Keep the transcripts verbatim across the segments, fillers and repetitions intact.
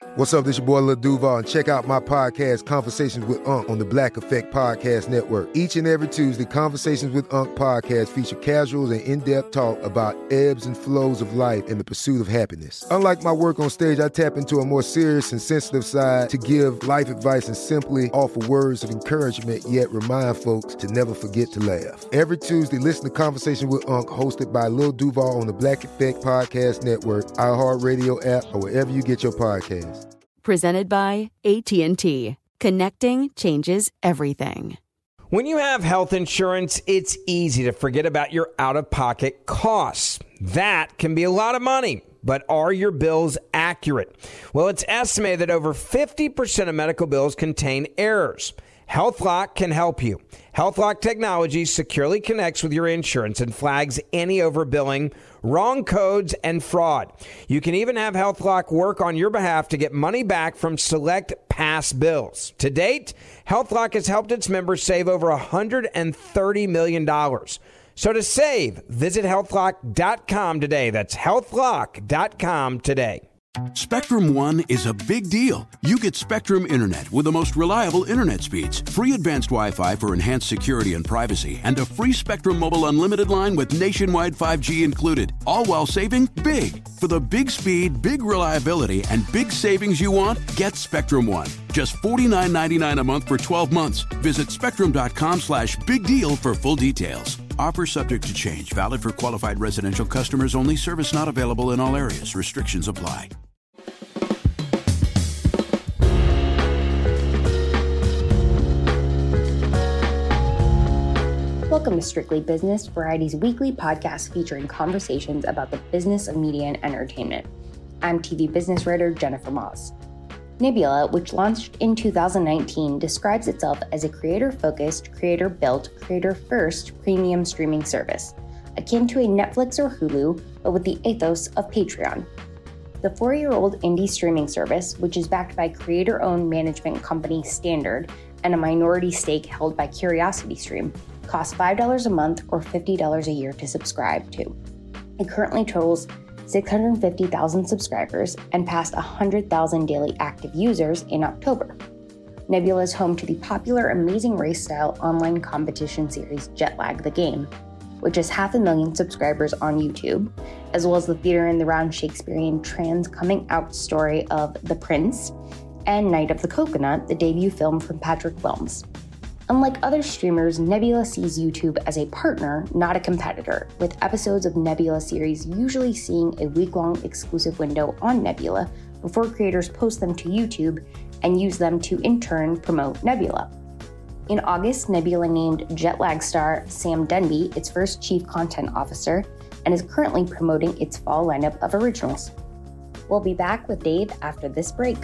What's up, this your boy Lil Duval, and check out my podcast, Conversations with Unc, on the Black Effect Podcast Network. Each and every Tuesday, Conversations with Unc podcast feature casuals and in-depth talk about ebbs and flows of life and the pursuit of happiness. Unlike my work on stage, I tap into a more serious and sensitive side to give life advice and simply offer words of encouragement, yet remind folks to never forget to laugh. Every Tuesday, listen to Conversations with Unc, hosted by Lil Duval on the Black Effect Podcast Network, iHeartRadio app, or wherever you get your podcasts. Presented by A T and T. Connecting changes everything. When you have health insurance, it's easy to forget about your out-of-pocket costs. That can be a lot of money, but are your bills accurate? Well, it's estimated that over fifty percent of medical bills contain errors. HealthLock can help you. HealthLock technology securely connects with your insurance and flags any overbilling, wrong codes, and fraud. You can even have HealthLock work on your behalf to get money back from select past bills. To date, HealthLock has helped its members save over one hundred thirty million dollars. So to save, visit health lock dot com today. That's health lock dot com today. Spectrum One is a big deal. You get Spectrum Internet with the most reliable internet speeds, free advanced Wi-Fi for enhanced security and privacy, and a free Spectrum Mobile Unlimited line with nationwide five G included, all while saving big. For the big speed, big reliability, and big savings you want, get Spectrum One. Just forty-nine ninety-nine a month for twelve months. Visit spectrum.com slash big deal for full details. Offer subject to change. Valid for qualified residential customers only. Service not available in all areas. Restrictions apply. Welcome to Strictly Business, Variety's weekly podcast featuring conversations about the business of media and entertainment. I'm T V business writer Jennifer Moss. Nebula, which launched in two thousand nineteen, describes itself as a creator-focused, creator-built, creator-first premium streaming service, akin to a Netflix or Hulu, but with the ethos of Patreon. The four-year-old indie streaming service, which is backed by creator-owned management company Standard and a minority stake held by CuriosityStream, costs five dollars a month or fifty dollars a year to subscribe to. It currently totals six hundred fifty thousand subscribers and passed one hundred thousand daily active users in October. Nebula is home to the popular Amazing Race-style online competition series Jetlag the Game, which has half a million subscribers on YouTube, as well as the Theater in the Round Shakespearean trans coming out story of The Prince and Night of the Coconut, the debut film from Patrick Wilms. Unlike other streamers, Nebula sees YouTube as a partner, not a competitor, with episodes of Nebula series usually seeing a week-long exclusive window on Nebula before creators post them to YouTube and use them to in turn promote Nebula. In August, Nebula named Jetlag star Sam Denby its first chief content officer and is currently promoting its fall lineup of originals. We'll be back with Dave after this break.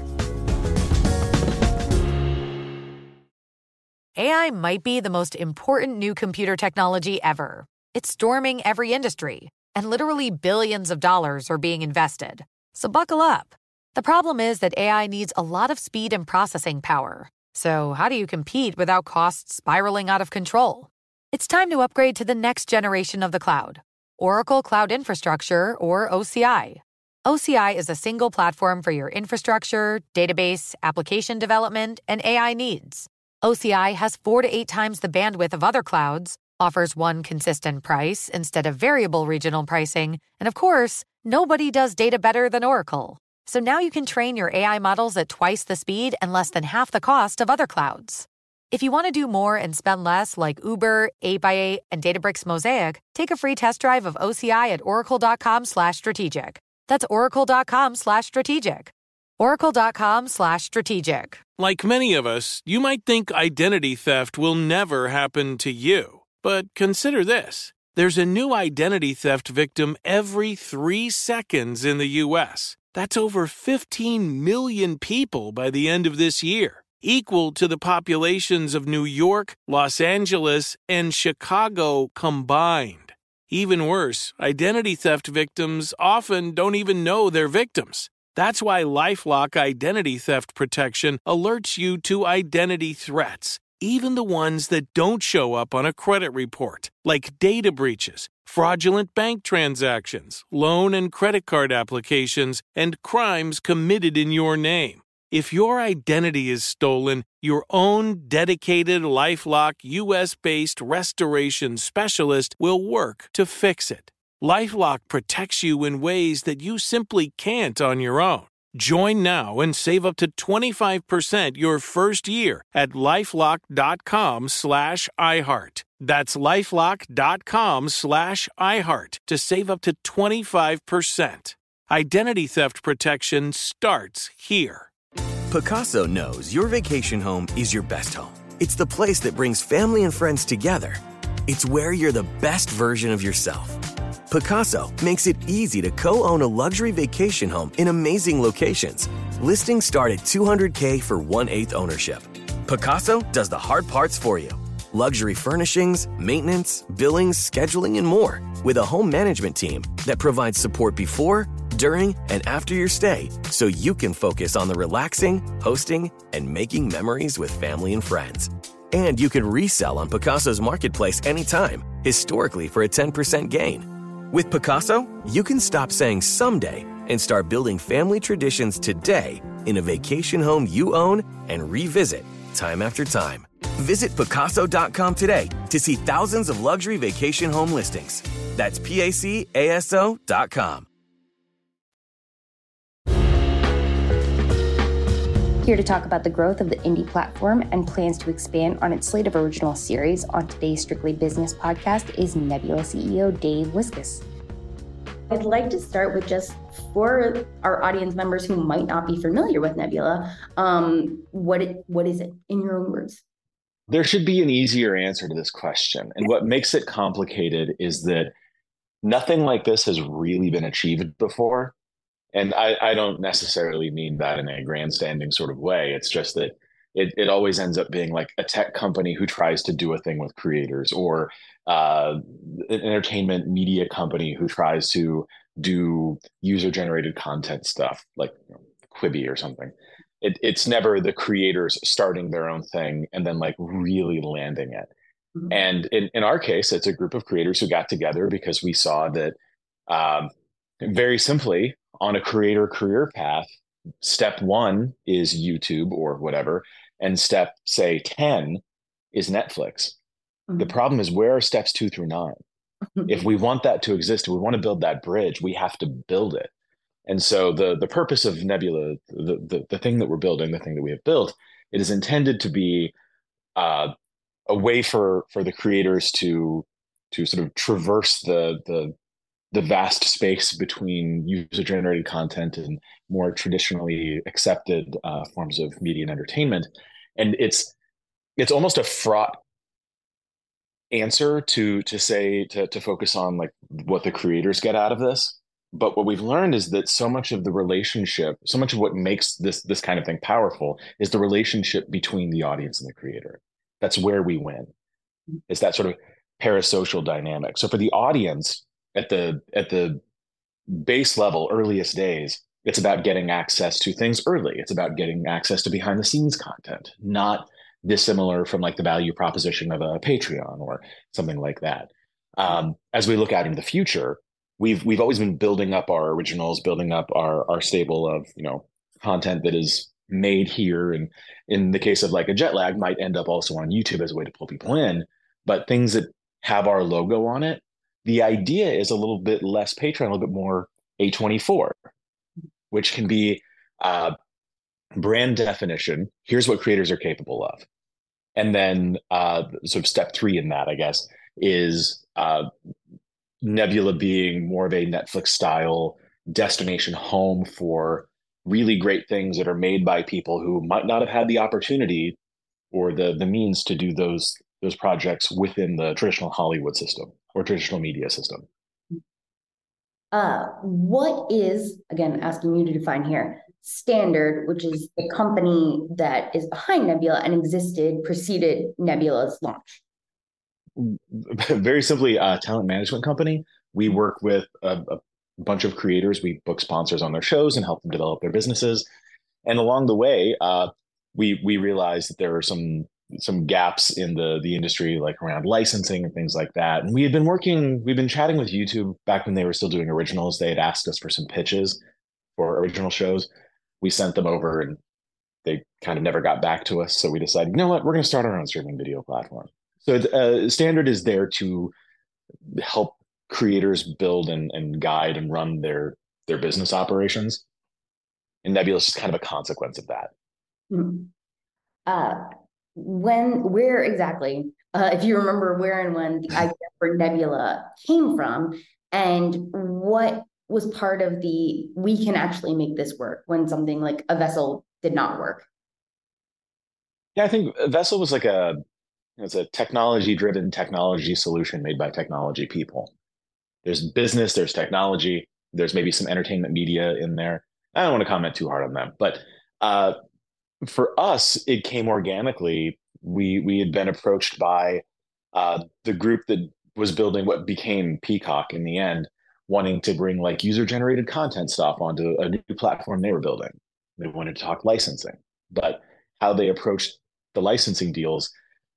A I might be the most important new computer technology ever. It's storming every industry, and literally billions of dollars are being invested. So buckle up. The problem is that A I needs a lot of speed and processing power. So how do you compete without costs spiraling out of control? It's time to upgrade to the next generation of the cloud, Oracle Cloud Infrastructure, or O C I. O C I is a single platform for your infrastructure, database, application development, and A I needs. O C I has four to eight times the bandwidth of other clouds, offers one consistent price instead of variable regional pricing, and of course, nobody does data better than Oracle. So now you can train your A I models at twice the speed and less than half the cost of other clouds. If you want to do more and spend less like Uber, eight by eight, and Databricks Mosaic, take a free test drive of O C I at oracle.com slash strategic. That's oracle.com slash strategic. oracle.com slash strategic. Like many of us, you might think identity theft will never happen to you. But consider this. There's a new identity theft victim every three seconds in the U S. That's over fifteen million people by the end of this year, equal to the populations of New York, Los Angeles, and Chicago combined. Even worse, identity theft victims often don't even know they're victims. That's why LifeLock Identity Theft Protection alerts you to identity threats, even the ones that don't show up on a credit report, like data breaches, fraudulent bank transactions, loan and credit card applications, and crimes committed in your name. If your identity is stolen, your own dedicated LifeLock U S-based restoration specialist will work to fix it. LifeLock protects you in ways that you simply can't on your own. Join now and save up to twenty-five percent your first year at LifeLock.com slash iHeart. That's LifeLock.com slash iHeart to save up to twenty-five percent. Identity theft protection starts here. Pacaso knows your vacation home is your best home. It's the place that brings family and friends together. It's where you're the best version of yourself. Pacaso makes it easy to co-own a luxury vacation home in amazing locations. Listings start at two hundred thousand dollars for one-eighth ownership. Pacaso does the hard parts for you. Luxury furnishings, maintenance, billings, scheduling, and more. With a home management team that provides support before, during, and after your stay so you can focus on the relaxing, hosting, and making memories with family and friends. And you can resell on Pacaso's marketplace anytime, historically for a ten percent gain. With Pacaso, you can stop saying someday and start building family traditions today in a vacation home you own and revisit time after time. Visit Pacaso dot com today to see thousands of luxury vacation home listings. That's P A C A S O dot com. Here to talk about the growth of the indie platform and plans to expand on its slate of original series on today's Strictly Business podcast is Nebula C E O Dave Wiskus. I'd like to start with just for our audience members who might not be familiar with Nebula, um, what it, what is it in your own words? There should be an easier answer to this question. And what makes it complicated is that nothing like this has really been achieved before. And I, I don't necessarily mean that in a grandstanding sort of way. It's just that it, it always ends up being like a tech company who tries to do a thing with creators, or uh, an entertainment media company who tries to do user-generated content stuff like, you know, Quibi or something. It, it's never the creators starting their own thing and then like really landing it. Mm-hmm. And in, in our case, it's a group of creators who got together because we saw that um, very simply, on a creator career path, step one is YouTube or whatever, and step, say, ten is Netflix. Mm-hmm. The problem is, where are steps two through nine? If we want that to exist, if we want to build that bridge, we have to build it. And so the the purpose of Nebula, the, the, the thing that we're building, the thing that we have built, it is intended to be uh, a way for for the creators to to sort of traverse the the the vast space between user-generated content and more traditionally accepted uh, forms of media and entertainment. And it's it's almost a fraught answer to to say to to focus on like what the creators get out of this. But what we've learned is that so much of the relationship, so much of what makes this this kind of thing powerful is the relationship between the audience and the creator. That's where we win. It's that sort of parasocial dynamic. So for the audience, at the at the base level, earliest days, it's about getting access to things early. It's about getting access to behind the scenes content, not dissimilar from like the value proposition of a Patreon or something like that. Um, as we look out into the future, we've we've always been building up our originals, building up our our stable of, you know, content that is made here, and in the case of like a jet lag, might end up also on YouTube as a way to pull people in. But things that have our logo on it, the idea is a little bit less Patreon, a little bit more A twenty-four, which can be uh, brand definition. Here's what creators are capable of. And then uh, sort of step three in that, I guess, is uh, Nebula being more of a Netflix style destination home for really great things that are made by people who might not have had the opportunity or the the means to do those those projects within the traditional Hollywood system or traditional media system. Uh, what is, again, asking you to define here, Standard, which is the company that is behind Nebula and existed, preceded Nebula's launch? Very simply, a talent management company. We work with a, a bunch of creators. We book sponsors on their shows and help them develop their businesses. And along the way, uh, we we realized that there are some some gaps in the the industry, like around licensing and things like that. And we had been working, we've been chatting with YouTube back when they were still doing originals. They had asked us for some pitches for original shows. We sent them over and they kind of never got back to us. So we decided, you know what, we're going to start our own streaming video platform. So uh, Standard is there to help creators build and, and guide and run their their business operations. And Nebula is just kind of a consequence of that. Mm-hmm. Uh, when, where exactly, uh, if you remember where and when the idea for Nebula came from, and what was part of the, we can actually make this work when something like a Vessel did not work? Yeah, I think Vessel was like a, it's a technology-driven technology solution made by technology people. There's business, there's technology, there's maybe some entertainment media in there. I don't want to comment too hard on them, but uh, for us, it came organically. We we had been approached by uh, the group that was building what became Peacock in the end, wanting to bring like user-generated content stuff onto a new platform they were building. They wanted to talk licensing, but how they approached the licensing deals,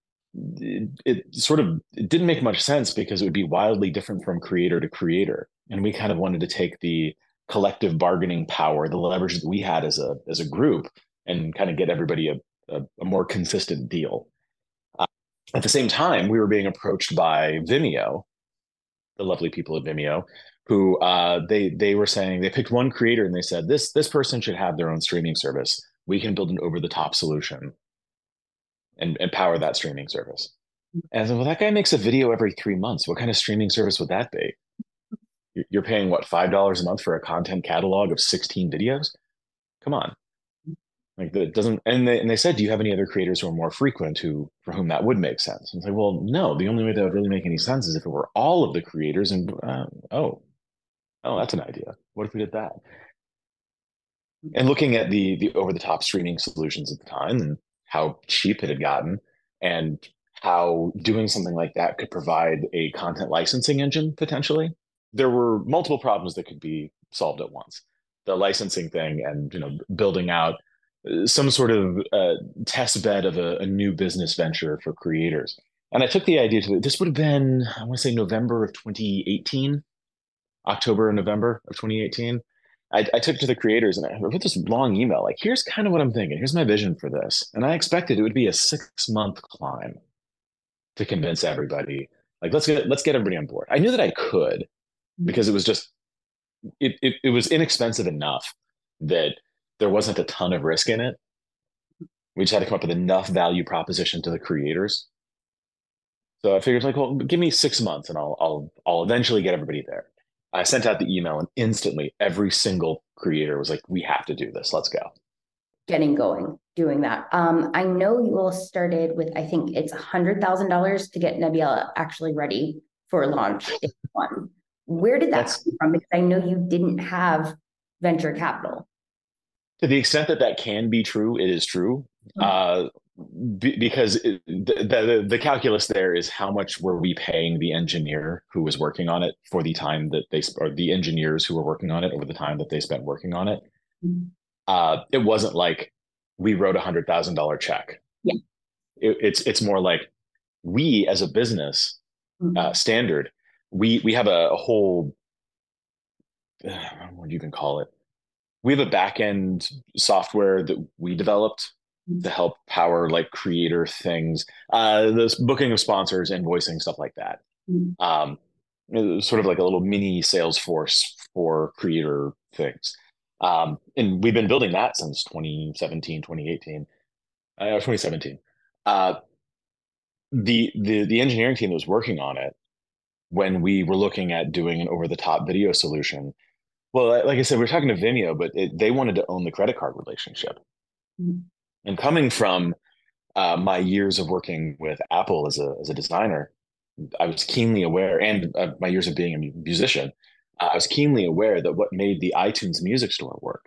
it, it sort of it didn't make much sense because it would be wildly different from creator to creator. And we kind of wanted to take the collective bargaining power, the leverage that we had as a as a group, and kind of get everybody a, a, a more consistent deal. Uh, at the same time, we were being approached by Vimeo, the lovely people at Vimeo, who uh, they they were saying they picked one creator and they said this this person should have their own streaming service. We can build an over the top solution and, and power that streaming service. And I said, well, that guy makes a video every three months. What kind of streaming service would that be? You're paying what, five dollars a month for a content catalog of sixteen videos? Come on. Like that doesn't, and they, and they said, do you have any other creators who are more frequent who, for whom that would make sense? And it's like, well, no, the only way that would really make any sense is if it were all of the creators and, uh, oh, oh, that's an idea. What if we did that? And looking at the, the over the top streaming solutions at the time and how cheap it had gotten and how doing something like that could provide a content licensing engine potentially, there were multiple problems that could be solved at once. The licensing thing and, you know, building out some sort of uh, test bed of a, a new business venture for creators. And I took the idea to, this would have been, I want to say November of twenty eighteen, October and November of twenty eighteen. I, I took it to the creators and I wrote this long email, like, here's kind of what I'm thinking. Here's my vision for this. And I expected it would be a six month climb to convince everybody, like, let's get, let's get everybody on board. I knew that I could, because it was just, it, it, it was inexpensive enough that there wasn't a ton of risk in it. We just had to come up with enough value proposition to the creators. So I figured, like, well, give me six months and I'll, I'll, I'll eventually get everybody there. I sent out the email and instantly every single creator was like, we have to do this. Let's go. Getting going, doing that. Um, I know you all started with, I think it's one hundred thousand dollars to get Nebula actually ready for launch. One. Where did that That's, come from? Because I know you didn't have venture capital. To the extent that that can be true, it is true. Mm-hmm. Uh, b- because it, the, the the calculus there is how much were we paying the engineer who was working on it for the time that they, or the engineers who were working on it over the time that they spent working on it. Mm-hmm. Uh, it wasn't like we wrote a hundred thousand dollar check. Yeah, it, it's it's more like we as a business mm-hmm. uh, standard, we we have a, a whole, uh, what do you even call it? We have a back-end software that we developed to help power like creator things, uh, this booking of sponsors, invoicing, stuff like that. Mm-hmm. Um, it was sort of like a little mini Salesforce for creator things. Um, and we've been building that since twenty seventeen, twenty eighteen, uh, twenty seventeen. Uh, the, the, the engineering team that was working on it, when we were looking at doing an over-the-top video solution, well, like I said, we we're talking to Vimeo, but it, they wanted to own the credit card relationship. Mm-hmm. And coming from uh, my years of working with Apple as a as a designer, I was keenly aware, and uh, my years of being a musician, uh, I was keenly aware that what made the iTunes Music Store work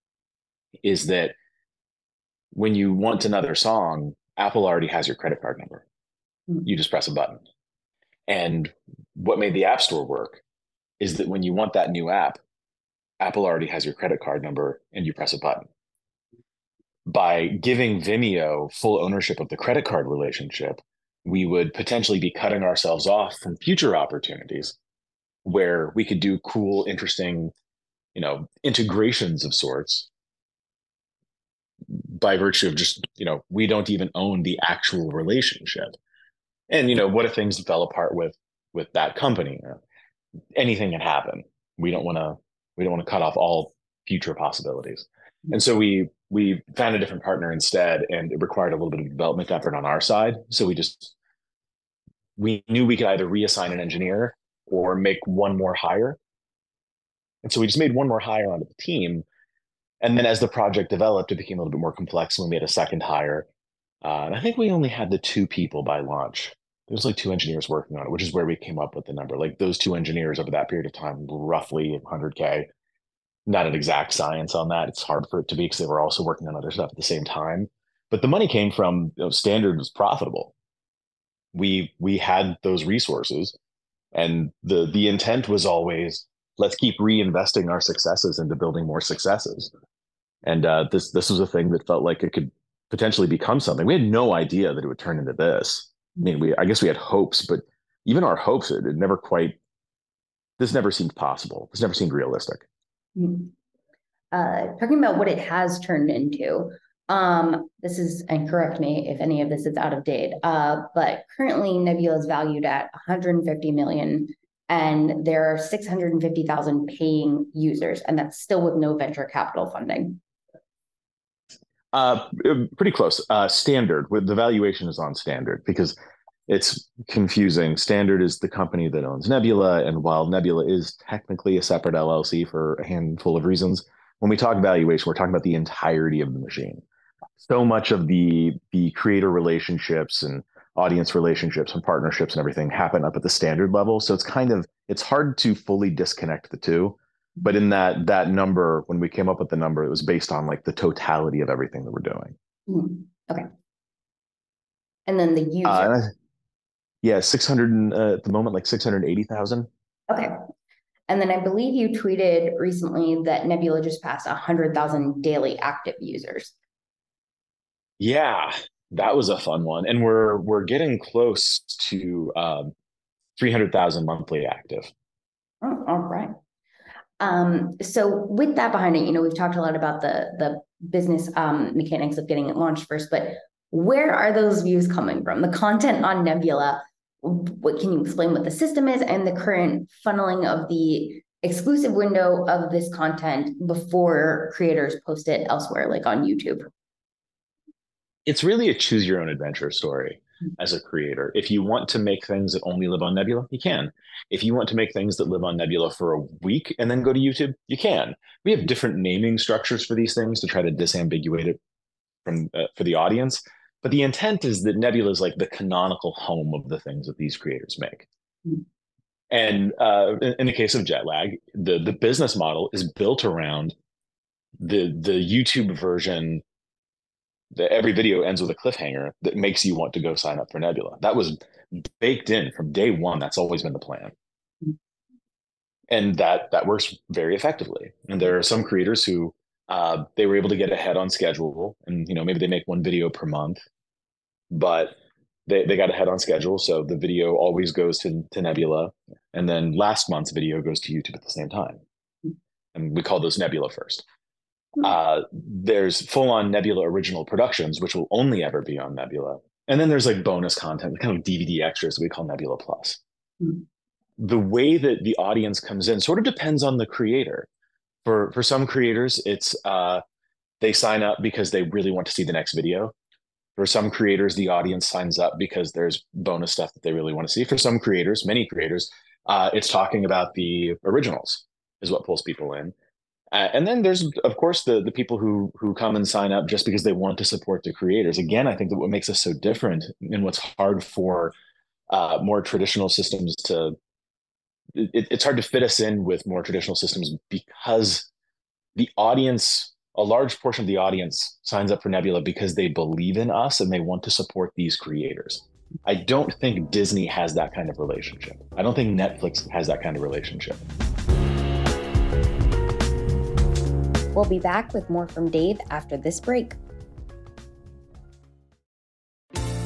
is that when you want another song, Apple already has your credit card number. Mm-hmm. You just press a button. And what made the App Store work is that when you want that new app, Apple already has your credit card number and you press a button. by giving Vimeo full ownership of the credit card relationship, we would potentially be cutting ourselves off from future opportunities where we could do cool, interesting, you know, integrations of sorts by virtue of just, you know, we don't even own the actual relationship. And, you know, what if things fell apart with, with that company? Anything can happen. We don't want to, we don't want to cut off all future possibilities. And so we, we found a different partner instead, and it required a little bit of development effort on our side. So we just, we knew we could either reassign an engineer or make one more hire. And so we just made one more hire onto the team. And then as the project developed, it became a little bit more complex. And we made a second hire. Uh, and I think we only had the two people by launch. There was like two engineers working on it, which is where we came up with the number. Like those two engineers over that period of time, roughly one hundred K. Not an exact science on that. It's hard for it to be because they were also working on other stuff at the same time. But the money came from, you know, Standard was profitable. We we had those resources, and the the intent was always, let's keep reinvesting our successes into building more successes. And uh, this this was a thing that felt like it could potentially become something. We had no idea that it would turn into this. I mean, we I guess we had hopes, but even our hopes, it, it never quite. This never seemed possible. This never seemed realistic. Uh, talking about what it has turned into, um, this is, and correct me if any of this is out of date, uh, but currently Nebula is valued at one hundred fifty million, and there are six hundred fifty thousand paying users, and that's still with no venture capital funding. Uh, pretty close. Uh, Standard, with the valuation is on Standard because it's confusing. Standard is the company that owns Nebula, and while Nebula is technically a separate L L C for a handful of reasons, when we talk valuation, we're talking about the entirety of the machine. So much of the the creator relationships and audience relationships and partnerships and everything happen up at the Standard level. So it's kind of, it's hard to fully disconnect the two. But in that that number, when we came up with the number, it was based on like the totality of everything that we're doing. Mm-hmm. Okay. And then the user. Uh, Yeah, six hundred uh, at the moment, like six hundred eighty thousand. Okay. And then I believe you tweeted recently that Nebula just passed one hundred thousand daily active users. Yeah, that was a fun one. And we're we're getting close to um, three hundred thousand monthly active. Oh, all right. Um, so with that behind it, you know, we've talked a lot about the, the business um, mechanics of getting it launched first, but where are those views coming from? The content on Nebula, what can you explain what the system is and the current funneling of the exclusive window of this content before creators post it elsewhere, like on YouTube? It's really a choose your own adventure story as a creator. If you want to make things that only live on Nebula, you can. If you want to make things that live on Nebula for a week and then go to YouTube, you can. We have different naming structures for these things to try to disambiguate it from uh, for the audience. But the intent is that Nebula is like the canonical home of the things that these creators make. Mm-hmm. And uh, in, in the case of Jetlag, the, the business model is built around the, the YouTube version. The, every video ends with a cliffhanger that makes you want to go sign up for Nebula. That was baked in from day one. That's always been the plan. Mm-hmm. And that, that works very effectively. And there are some creators who uh, they were able to get ahead on schedule, and you know maybe they make one video per month, but they, they got ahead on schedule. So the video always goes to, to Nebula, and then last month's video goes to YouTube at the same time. And we call those Nebula first. Uh, there's full-on Nebula original productions, which will only ever be on Nebula. And then there's like bonus content, kind of D V D extras that we call Nebula Plus. Mm-hmm. The way that the audience comes in sort of depends on the creator. For for some creators, it's uh, they sign up because they really want to see the next video. For some creators, the audience signs up because there's bonus stuff that they really want to see. For some creators, many creators, uh, it's talking about the originals is what pulls people in. Uh, and then there's, of course, the the people who who come and sign up just because they want to support the creators. Again, I think that what makes us so different and what's hard for uh, more traditional systems to, it, it's hard to fit us in with more traditional systems because the audience, a large portion of the audience signs up for Nebula because they believe in us and they want to support these creators. I don't think Disney has that kind of relationship. I don't think Netflix has that kind of relationship. We'll be back with more from Dave after this break.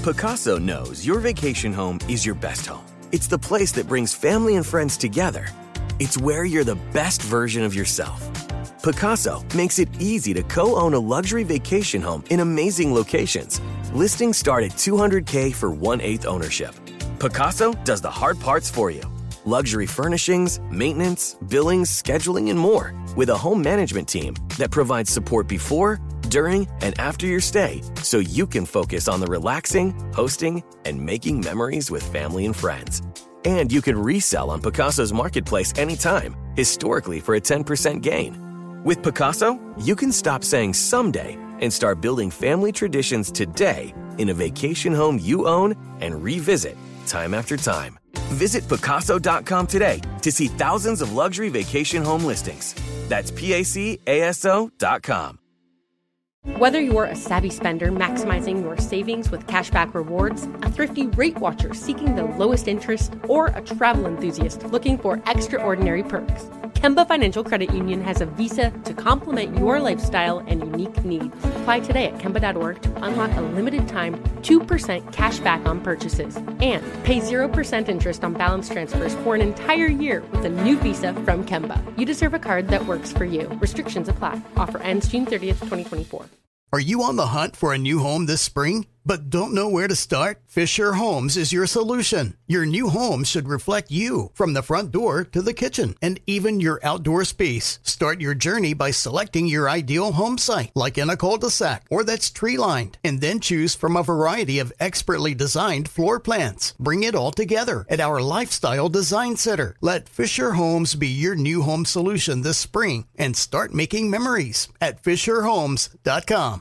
Picasso knows your vacation home is your best home. It's the place that brings family and friends together. It's where you're the best version of yourself. Picasso makes it easy to co-own a luxury vacation home in amazing locations. Listings start at two hundred thousand dollars for one-eighth ownership. Picasso does the hard parts for you. Luxury furnishings, maintenance, billings, scheduling, and more. With a home management team that provides support before, during, and after your stay, so you can focus on the relaxing, hosting, and making memories with family and friends. And you can resell on Picasso's marketplace anytime, historically for a ten percent gain. With Picasso, you can stop saying someday and start building family traditions today in a vacation home you own and revisit time after time. Visit Picasso dot com today to see thousands of luxury vacation home listings. That's P A C A S O dot com. Whether you're a savvy spender maximizing your savings with cashback rewards, a thrifty rate watcher seeking the lowest interest, or a travel enthusiast looking for extraordinary perks, Kemba Financial Credit Union has a visa to complement your lifestyle and unique needs. Apply today at Kemba dot org to unlock a limited time two percent cash back on purchases and pay zero percent interest on balance transfers for an entire year with a new visa from Kemba. You deserve a card that works for you. Restrictions apply. Offer ends June thirtieth, twenty twenty-four. Are you on the hunt for a new home this spring, but don't know where to start? Fisher Homes is your solution. Your new home should reflect you, from the front door to the kitchen, and even your outdoor space. Start your journey by selecting your ideal home site, like in a cul-de-sac or that's tree-lined, and then choose from a variety of expertly designed floor plans. Bring it all together at our Lifestyle Design Center. Let Fisher Homes be your new home solution this spring and start making memories at Fisher Homes dot com.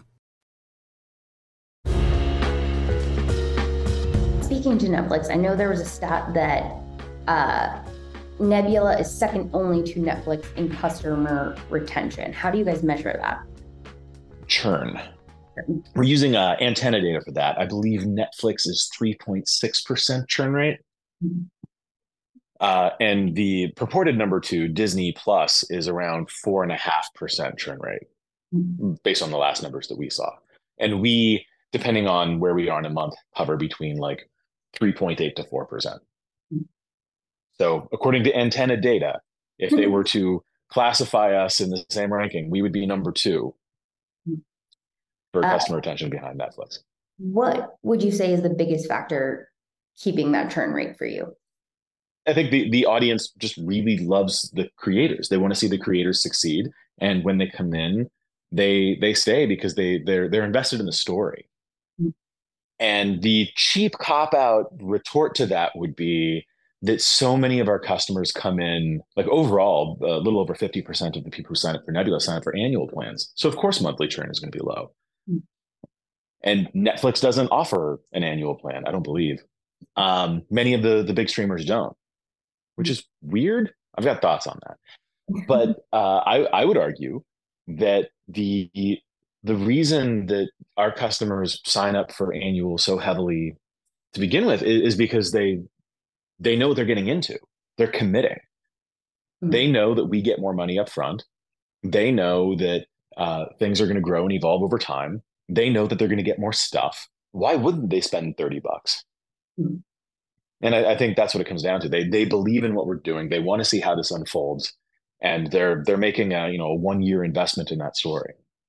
Speaking to Netflix, I know there was a stat that uh, Nebula is second only to Netflix in customer retention. How do you guys measure that? Churn. We're using uh, antenna data for that. I believe Netflix is three point six percent churn rate. Mm-hmm. Uh, and the purported number two, Disney Plus, is around four and a half percent churn rate, mm-hmm. based on the last numbers that we saw. And we, depending on where we are in a month, hover between like three point eight to four percent. So according to antenna data, if they were to classify us in the same ranking, we would be number two for uh, customer retention behind Netflix. What would you say is the biggest factor keeping that churn rate for you? I think the, the audience just really loves the creators. They want to see the creators succeed. And when they come in, they they stay because they they're they're invested in the story. And the cheap cop-out retort to that would be that so many of our customers come in, like overall, a little over fifty percent of the people who sign up for Nebula sign up for annual plans. So of course, monthly churn is going to be low. Mm. And Netflix doesn't offer an annual plan, I don't believe. Um, many of the, the big streamers don't, which is weird. I've got thoughts on that. But uh, I, I would argue that the the reason that our customers sign up for annual so heavily to begin with is, is because they they know what they're getting into. They're committing. Mm-hmm. They know that we get more money up front. They know that uh, things are going to grow and evolve over time. They know that they're going to get more stuff. Why wouldn't they spend thirty bucks? Mm-hmm. And I, I think that's what it comes down to. They they believe in what we're doing. They want to see how this unfolds, and they're they're making a you know a one year investment in that story.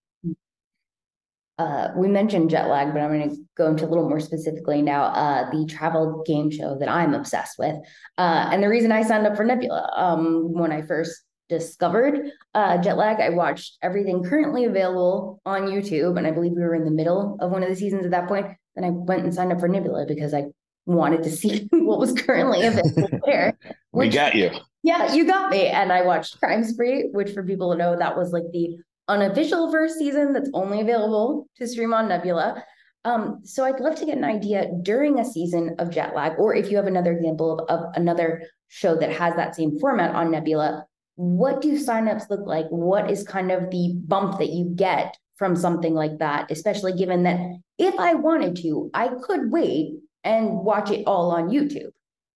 Uh, we mentioned jet lag, but I'm going to go into a little more specifically now. Uh, the travel game show that I'm obsessed with, uh, and the reason I signed up for Nebula um, when I first discovered uh, jet lag, I watched everything currently available on YouTube, and I believe we were in the middle of one of the seasons at that point. Then I went and signed up for Nebula because I wanted to see what was currently available there. Which, we got you. Yeah, you got me. And I watched Crime Spree, which for people to know, that was like the unofficial first season that's only available to stream on Nebula. Um, so I'd love to get an idea during a season of jet lag, or if you have another example of, of another show that has that same format on Nebula, what do signups look like? What is kind of the bump that you get from something like that, especially given that if I wanted to, I could wait and watch it all on YouTube?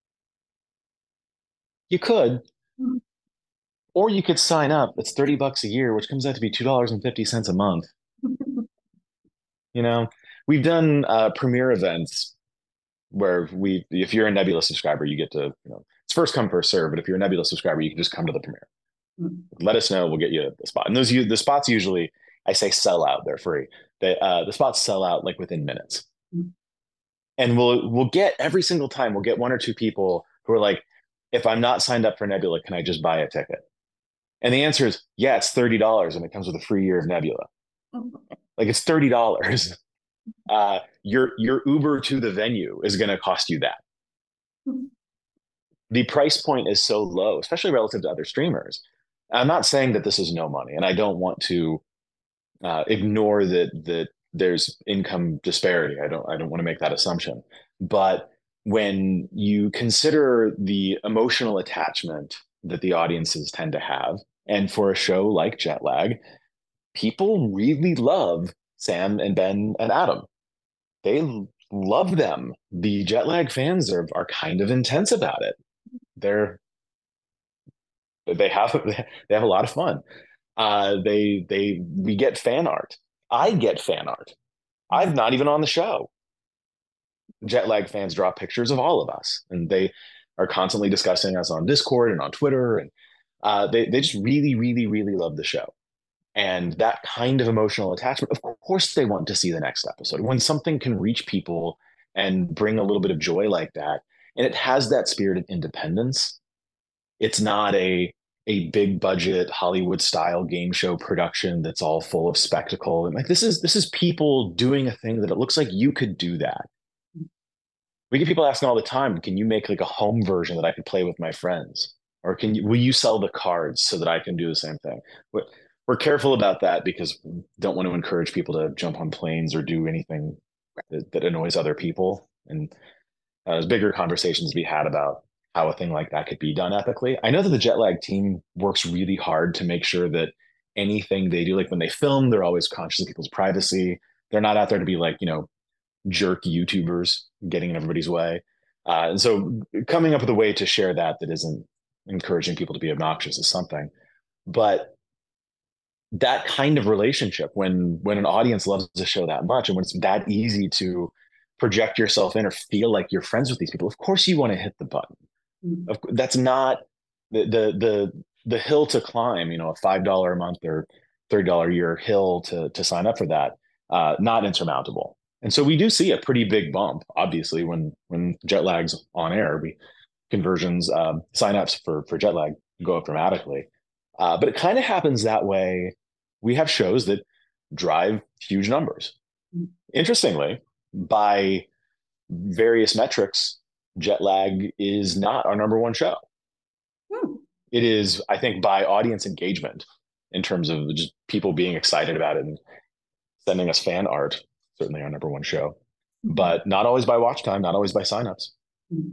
You could. Mm-hmm. Or you could sign up. It's thirty bucks a year, which comes out to be two dollars and fifty cents a month. You know, we've done uh, premiere events where we, if you're a Nebula subscriber, you get to, you know, it's first come first serve. But if you're a Nebula subscriber, you can just come to the premiere. Mm-hmm. Let us know, we'll get you the spot. And those the spots usually, I say sell out, they're free. They, uh, the spots sell out like within minutes. Mm-hmm. And we'll we'll get every single time we'll get one or two people who are like, if I'm not signed up for Nebula, can I just buy a ticket? And the answer is, yeah, it's thirty dollars and it comes with a free year of Nebula. Like, it's thirty dollars. Uh, your your Uber to the venue is going to cost you that. The price point is so low, especially relative to other streamers. I'm not saying that this is no money, and I don't want to uh, ignore that that there's income disparity. I don't I don't want to make that assumption. But when you consider the emotional attachment that the audiences tend to have, and for a show like Jetlag, people really love Sam and Ben and Adam. They love them. The Jetlag fans are are kind of intense about it. They're they have they have a lot of fun. Uh, they they we get fan art. I get fan art. I'm not even on the show. Jetlag fans draw pictures of all of us, and they are constantly discussing us on Discord and on Twitter, and uh, they they just really, really, really love the show. And that kind of emotional attachment, of course, they want to see the next episode. When something can reach people and bring a little bit of joy like that, and it has that spirit of independence, it's not a a big budget Hollywood style game show production that's all full of spectacle. And like, this is this is people doing a thing that it looks like you could do that. We get people asking all the time, can you make like a home version that I could play with my friends? Or can you, will you sell the cards so that I can do the same thing? But we're careful about that because we don't want to encourage people to jump on planes or do anything that, that annoys other people. And uh, there's bigger conversations to be had about how a thing like that could be done ethically. I know that the Jetlag team works really hard to make sure that anything they do, like when they film, they're always conscious of people's privacy. They're not out there to be like, you know, jerk YouTubers getting in everybody's way. Uh, and so coming up with a way to share that that isn't encouraging people to be obnoxious is something. But that kind of relationship, when when an audience loves a show that much and when it's that easy to project yourself in or feel like you're friends with these people, of course you want to hit the button. Of, that's not the, the the the hill to climb, you know, a five dollars a month or thirty dollars a year hill to to sign up for that, uh, not insurmountable. And so we do see a pretty big bump, obviously, when when Jetlag's on air. We conversions, um, signups for for Jetlag go up dramatically, uh, but it kind of happens that way. We have shows that drive huge numbers. Interestingly, by various metrics, Jetlag is not our number one show. Hmm. It is, I think, by audience engagement in terms of just people being excited about it and sending us fan art. Certainly our number one show, but not always by watch time, not always by signups. Mm-hmm.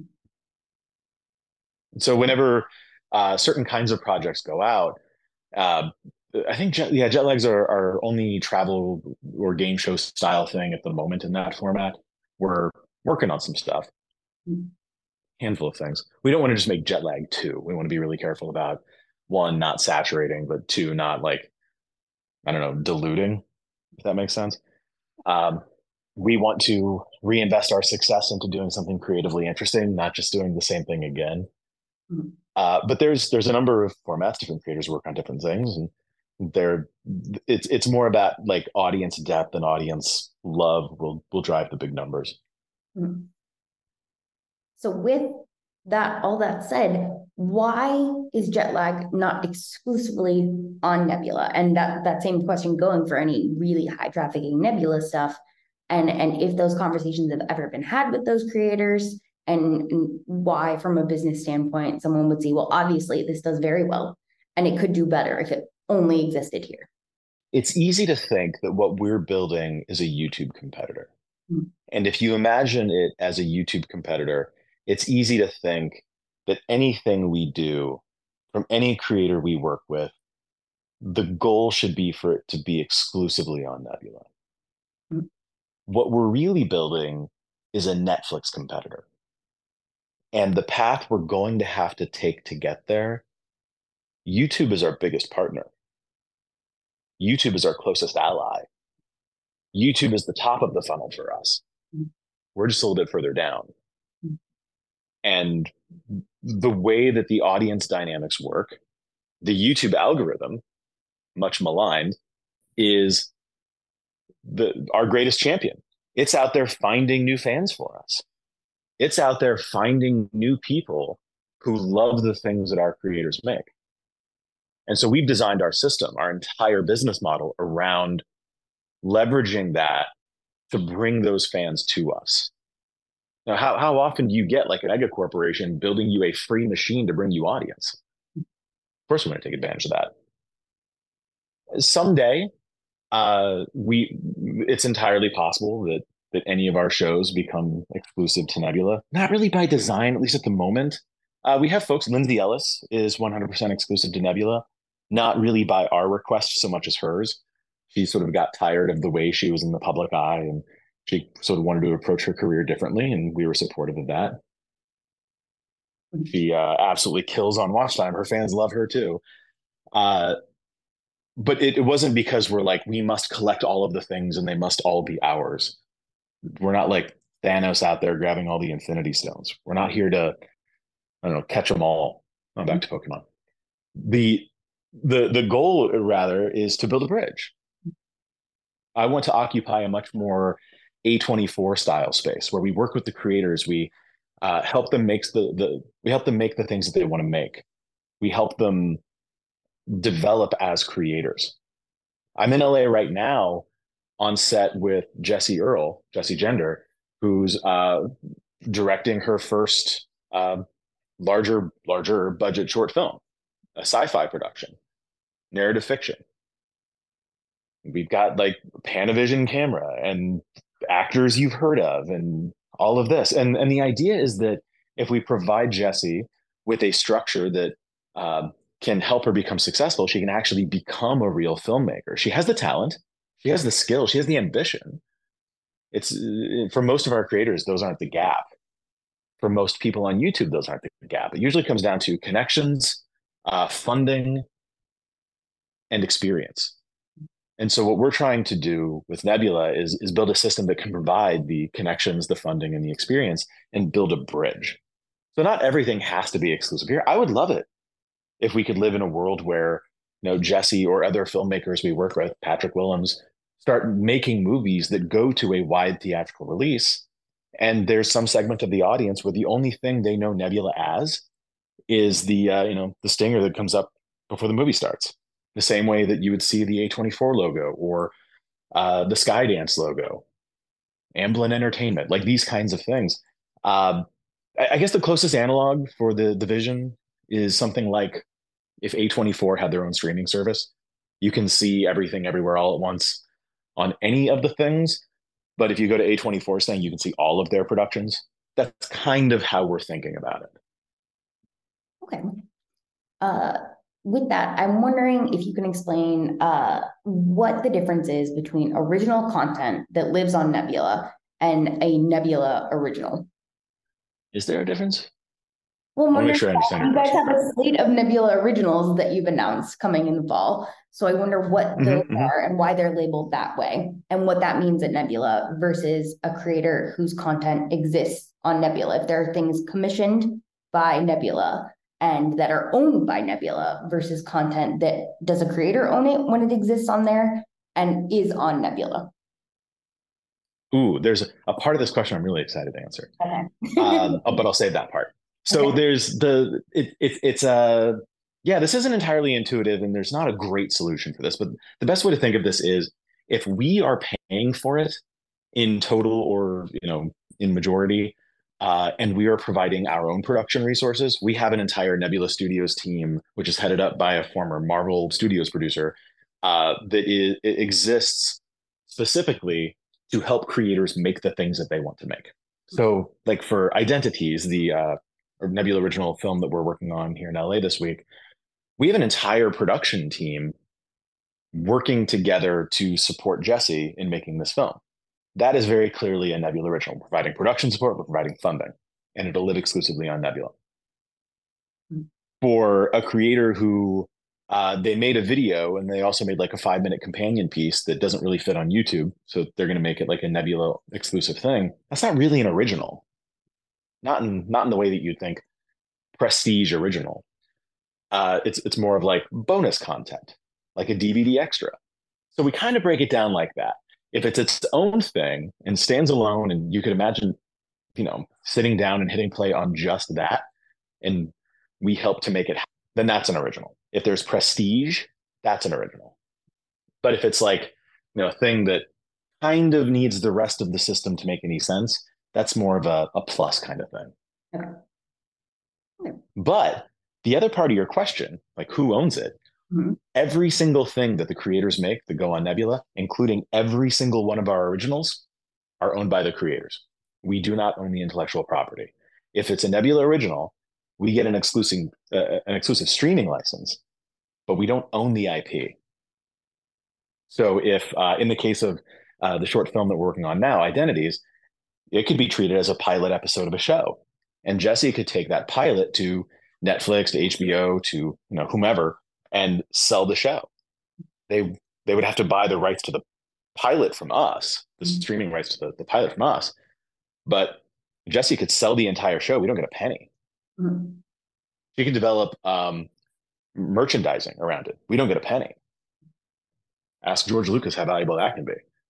So whenever uh, certain kinds of projects go out, uh, I think jet, yeah, Jetlags are our only travel or game show style thing at the moment in that format. We're working on some stuff, mm-hmm. handful of things. We don't want to just make Jetlag two. We want to be really careful about, one, not saturating, but two, not like, I don't know, diluting, if that makes sense. Um, we want to reinvest our success into doing something creatively interesting, not just doing the same thing again. Mm-hmm. Uh, but there's there's a number of formats. Different creators work on different things, and they're it's it's more about like audience depth and audience love will will drive the big numbers. Mm-hmm. So with that, all that said, why is Jetlag not exclusively on Nebula? And that, that same question going for any really high trafficking Nebula stuff. And, and if those conversations have ever been had with those creators, and, and why, from a business standpoint, someone would see, well, obviously this does very well, and it could do better if it only existed here. It's easy to think that what we're building is a YouTube competitor. Mm-hmm. And if you imagine it as a YouTube competitor, it's easy to think that anything we do from any creator we work with, the goal should be for it to be exclusively on Nebula. Mm-hmm. What we're really building is a Netflix competitor. And the path we're going to have to take to get there, YouTube is our biggest partner. YouTube is our closest ally. YouTube is the top of the funnel for us. We're just a little bit further down. And the way that the audience dynamics work, the YouTube algorithm, much maligned, is the our greatest champion. It's out there finding new fans for us. It's out there finding new people who love the things that our creators make. And so we've designed our system, our entire business model around leveraging that to bring those fans to us. Now, how, how often do you get like an mega corporation building you a free machine to bring you audience? Of course, we're going to take advantage of that. Someday, uh, we it's entirely possible that that any of our shows become exclusive to Nebula. Not really by design, at least at the moment. Uh, we have folks, Lindsay Ellis is one hundred percent exclusive to Nebula, not really by our request so much as hers. She sort of got tired of the way she was in the public eye, and she sort of wanted to approach her career differently, and we were supportive of that. She uh, absolutely kills on watch time. Her fans love her too. Uh, but it, it wasn't because we're like, we must collect all of the things and they must all be ours. We're not like Thanos out there grabbing all the Infinity Stones. We're not here to, I don't know, catch them all. Oh, back to Pokemon. The the the goal, rather, is to build a bridge. I want to occupy a much more A twenty-four style space where we work with the creators. We uh, help them make the the we help them make the things that they want to make. We help them develop as creators. I'm in L A right now on set with Jessie Earl, Jessie Gender, who's uh, directing her first uh, larger larger budget short film, a sci-fi production, narrative fiction. We've got like Panavision camera and actors you've heard of and all of this. And, and the idea is that if we provide Jessie with a structure that uh, can help her become successful, she can actually become a real filmmaker. She has the talent, she has the skill, she has the ambition. It's for most of our creators, those aren't the gap. For most people on YouTube, those aren't the gap. It usually comes down to connections, uh, funding, and experience. And so what we're trying to do with Nebula is, is build a system that can provide the connections, the funding, and the experience, and build a bridge. So not everything has to be exclusive here. I would love it if we could live in a world where, you know, Jessie or other filmmakers we work with, Patrick Willems, start making movies that go to a wide theatrical release. And there's some segment of the audience where the only thing they know Nebula as is the, uh, you know, the stinger that comes up before the movie starts. The same way that you would see the A twenty-four logo or uh, the Skydance logo, Amblin Entertainment, like these kinds of things. Uh, I, I guess the closest analog for the, the vision is something like if A twenty-four had their own streaming service. You can see everything everywhere all at once on any of the things. But if you go to A twenty-four's thing, you can see all of their productions. That's kind of how we're thinking about it. Okay. Uh, with that, I'm wondering if you can explain uh, what the difference is between original content that lives on Nebula and a Nebula original. Is there a difference? Well, I want to make sure I understand you your guys question. have a slate of Nebula originals that you've announced coming in the fall. So I wonder what Mm-hmm, those mm-hmm. are and why they're labeled that way and what that means at Nebula versus a creator whose content exists on Nebula. If there are things commissioned by Nebula and that are owned by Nebula versus content that does a creator own it when it exists on there and is on Nebula. Ooh, there's a, a part of this question I'm really excited to answer. Okay. um, oh, but I'll save that part. So Okay. there's the, it, it, it's a, yeah, this isn't entirely intuitive and there's not a great solution for this, but the best way to think of this is if we are paying for it in total or, you know, in majority, uh, and we are providing our own production resources, we have an entire Nebula Studios team, which is headed up by a former Marvel Studios producer, uh, that is, it exists specifically to help creators make the things that they want to make. So like for Identities, the uh, or Nebula original film that we're working on here in L A this week, we have an entire production team working together to support Jessie in making this film. That is very clearly a Nebula original, providing production support, but providing funding, and it'll live exclusively on Nebula. For a creator who Uh, they made a video, and they also made like a five minute companion piece that doesn't really fit on YouTube. So they're going to make it like a Nebula exclusive thing. That's not really an original. Not in not in the way that you'd think prestige original. Uh, it's it's more of like bonus content, like a D V D extra. So we kind of break it down like that. If it's its own thing and stands alone, and you could imagine, you know, sitting down and hitting play on just that, and we help to make it happen, then that's an original. If there's prestige, that's an original. But if it's like, you know, a thing that kind of needs the rest of the system to make any sense, that's more of a, a plus kind of thing. Okay. Okay. But the other part of your question, like who owns it? Mm-hmm. Every single thing that the creators make that go on Nebula, including every single one of our originals, are owned by the creators. We do not own the intellectual property. If it's a Nebula original, we get an exclusive uh, an exclusive streaming license, but we don't own the I P. So if uh, in the case of uh, the short film that we're working on now, Identities, it could be treated as a pilot episode of a show. And Jesse could take that pilot to Netflix, to H B O, to you know whomever, and sell the show. They they would have to buy the rights to the pilot from us, the mm-hmm. streaming rights to the, the pilot from us. But Jesse could sell the entire show. We don't get a penny. Mm-hmm. She can develop um, merchandising around it. We don't get a penny. Ask George Lucas how valuable that can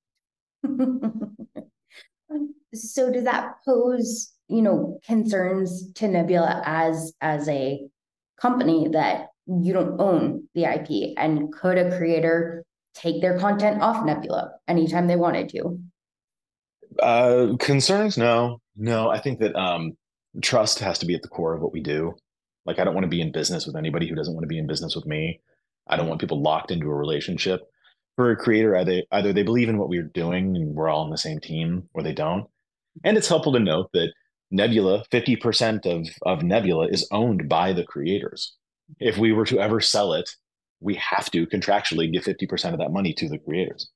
be. So does that pose, you know, concerns to Nebula as as a company that you don't own the I P? And could a creator take their content off Nebula anytime they wanted to? Uh, concerns? No, no. I think that um, trust has to be at the core of what we do. Like, I don't want to be in business with anybody who doesn't want to be in business with me. I don't want people locked into a relationship. For a creator, either, either they believe in what we're doing and we're all on the same team, or they don't. And it's helpful to note that Nebula, fifty percent of, of Nebula is owned by the creators. If we were to ever sell it, we have to contractually give fifty percent of that money to the creators.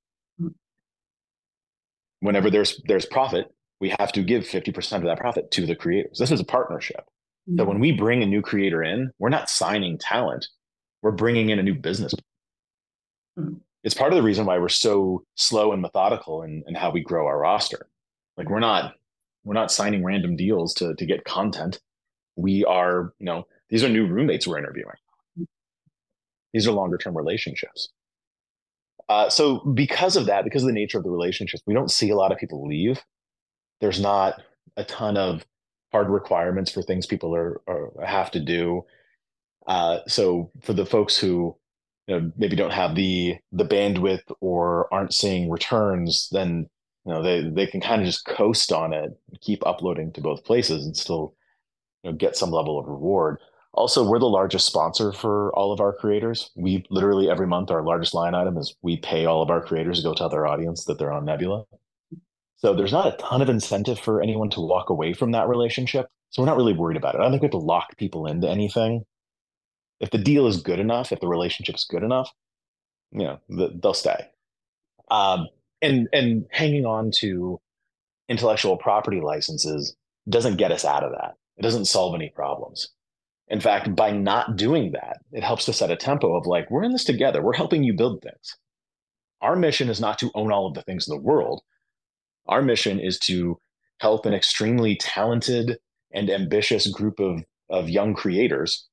Whenever there's there's profit, we have to give fifty percent of that profit to the creators. This is a partnership. Mm-hmm. So when we bring a new creator in, we're not signing talent. We're bringing in a new business. Mm-hmm. It's part of the reason why we're so slow and methodical in, in how we grow our roster. Like we're not we're not signing random deals to to get content. We are, you know, these are new roommates we're interviewing. These are longer term relationships. Uh, so because of that, because of the nature of the relationships, we don't see a lot of people leave. There's not a ton of hard requirements for things people are, are have to do. Uh, so for the folks who you know, maybe don't have the the bandwidth or aren't seeing returns, then you know they they can kind of just coast on it, and keep uploading to both places, and still you know, get some level of reward. Also, we're the largest sponsor for all of our creators. We literally every month, our largest line item is we pay all of our creators to go tell their audience that they're on Nebula. So there's not a ton of incentive for anyone to walk away from that relationship. So we're not really worried about it. I don't think we have to lock people into anything. If the deal is good enough, if the relationship is good enough, you know, the, they'll stay. Um, and and hanging on to intellectual property licenses doesn't get us out of that. It doesn't solve any problems. In fact, by not doing that, it helps to set a tempo of like, we're in this together. We're helping you build things. Our mission is not to own all of the things in the world. Our mission is to help an extremely talented and ambitious group of, of young creators.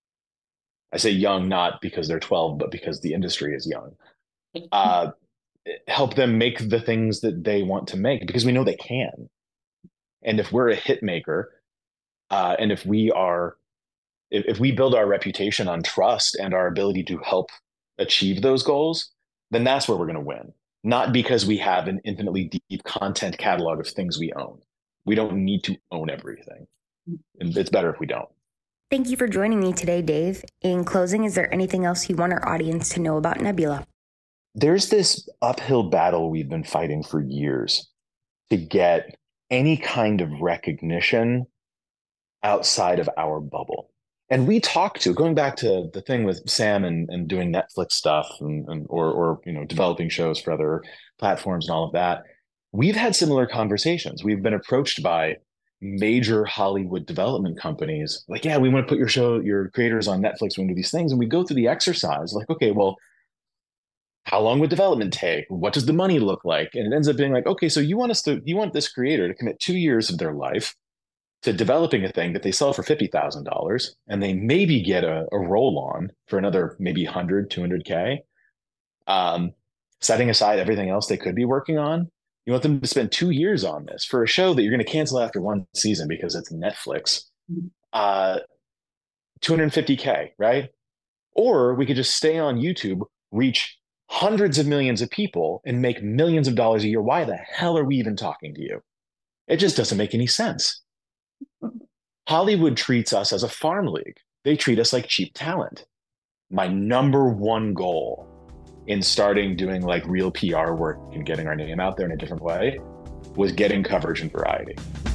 I say young, not because they're twelve, but because the industry is young. Uh, help them make the things that they want to make because we know they can. And if we're a hit maker, uh, and if we are If, if we build our reputation on trust and our ability to help achieve those goals, then that's where we're going to win. Not because we have an infinitely deep content catalog of things we own. We don't need to own everything. And it's better if we don't. Thank you for joining me today, Dave. In closing, is there anything else you want our audience to know about Nebula? There's this uphill battle we've been fighting for years to get any kind of recognition outside of our bubble. And we talk to, going back to the thing with Sam and, and doing Netflix stuff and, and or or you know developing shows for other platforms and all of that, we've had similar conversations. We've been approached by major Hollywood development companies, like, yeah, we want to put your show, your creators on Netflix, we want to do these things. And we go through the exercise like, okay, well, how long would development take? What does the money look like? And it ends up being like, okay, so you want us to, you want this creator to commit two years of their life to developing a thing that they sell for fifty thousand dollars, and they maybe get a, a roll on for another maybe one hundred, two hundred K, um, setting aside everything else they could be working on. You want them to spend two years on this for a show that you're going to cancel after one season because it's Netflix, uh, two hundred fifty K, right? Or we could just stay on YouTube, reach hundreds of millions of people, and make millions of dollars a year. Why the hell are we even talking to you? It just doesn't make any sense. Hollywood treats us as a farm league. They treat us like cheap talent. My number one goal in starting doing like real P R work and getting our name out there in a different way was getting coverage in Variety.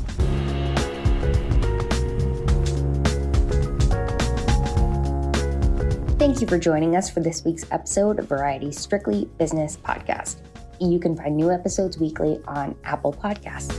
Thank you for joining us for this week's episode of Variety's Strictly Business Podcast. You can find new episodes weekly on Apple Podcasts.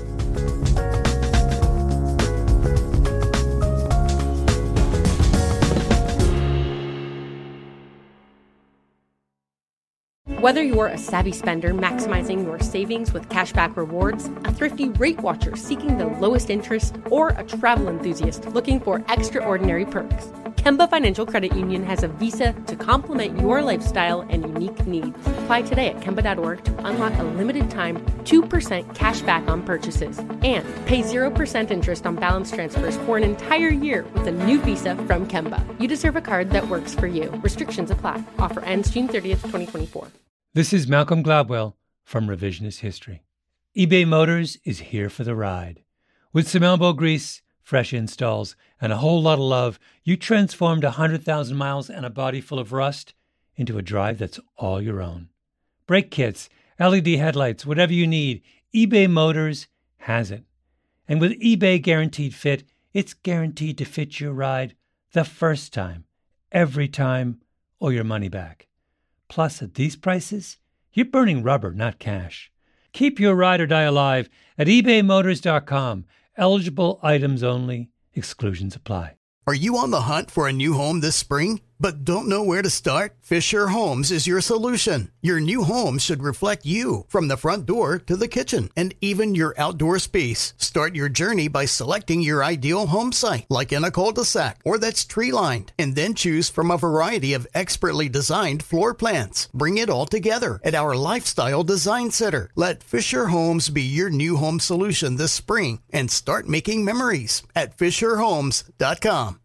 Whether you're a savvy spender maximizing your savings with cashback rewards, a thrifty rate watcher seeking the lowest interest, or a travel enthusiast looking for extraordinary perks, Kemba Financial Credit Union has a visa to complement your lifestyle and unique needs. Apply today at Kemba dot org to unlock a limited time two percent cash back on purchases and pay zero percent interest on balance transfers for an entire year with a new visa from Kemba. You deserve a card that works for you. Restrictions apply. Offer ends June thirtieth, twenty twenty-four. This is Malcolm Gladwell from Revisionist History. eBay Motors is here for the ride. With some elbow grease, fresh installs, and a whole lot of love, you transformed one hundred thousand miles and a body full of rust into a drive that's all your own. Brake kits, L E D headlights, whatever you need, eBay Motors has it. And with eBay Guaranteed Fit, it's guaranteed to fit your ride the first time, every time, or your money back. Plus, at these prices, you're burning rubber, not cash. Keep your ride or die alive at ebay motors dot com. Eligible items only. Exclusions apply. Are you on the hunt for a new home this spring, but don't know where to start? Fisher Homes is your solution. Your new home should reflect you, from the front door to the kitchen, and even your outdoor space. Start your journey by selecting your ideal home site, like in a cul-de-sac or that's tree-lined, and then choose from a variety of expertly designed floor plans. Bring it all together at our Lifestyle Design Center. Let Fisher Homes be your new home solution this spring and start making memories at fisher homes dot com.